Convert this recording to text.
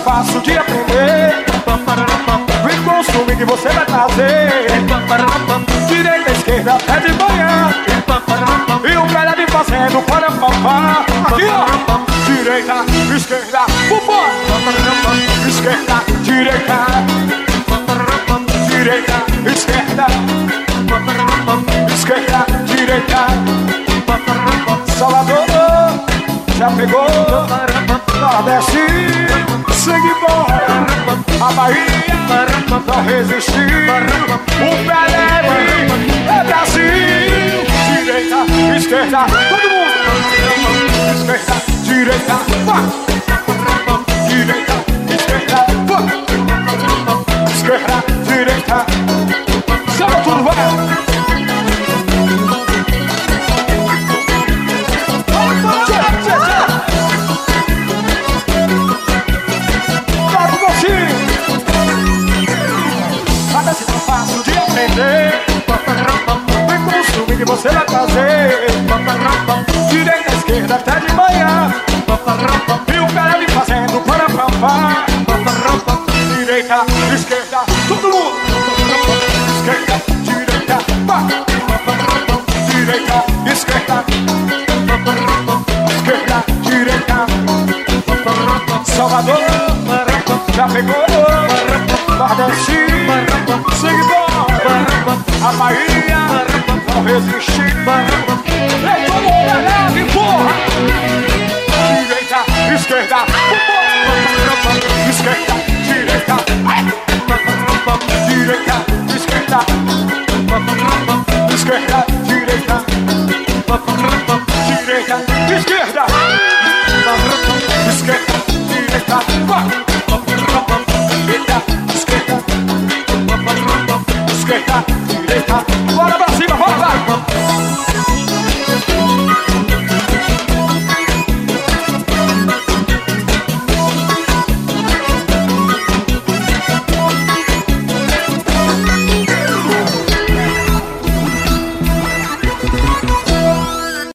fácil de aprender. Vem com o swing que você vai trazer. Direita, esquerda, até de manhã. E o velho me fazendo para papá. Aqui ó. Direita, esquerda, pupó. Esquerda, direita. Direita, esquerda. Esquerda, direita. Salvador, já pegou. Nordeste, segue embora. A Bahia não resistiu. O pé leve é Brasil. Direita, esquerda, todo mundo. Esquerda, direita, vá. Direita, esquerda, vá. Esquerda, direita. Sabe tudo, vai. Nada se tão fácil de aprender. Vem com o swing que você vai fazer. Direita, esquerda, até de manhã. E o cara me fazendo para papá. Direita, esquerda, todo mundo. Esquerda, direita, pá. Direita, esquerda. Esquerda, direita. Salvador, já pegou. Nordeste, segue embora. A Bahia não resistiu. Ei, todo mundo é leve, porra. Direita, esquerda, esquerda, direita. Direita, esquerda. Esquerda, direita. Direita, esquerda. Esquerda, direita. Esquerda, esquerda, direita. Bora!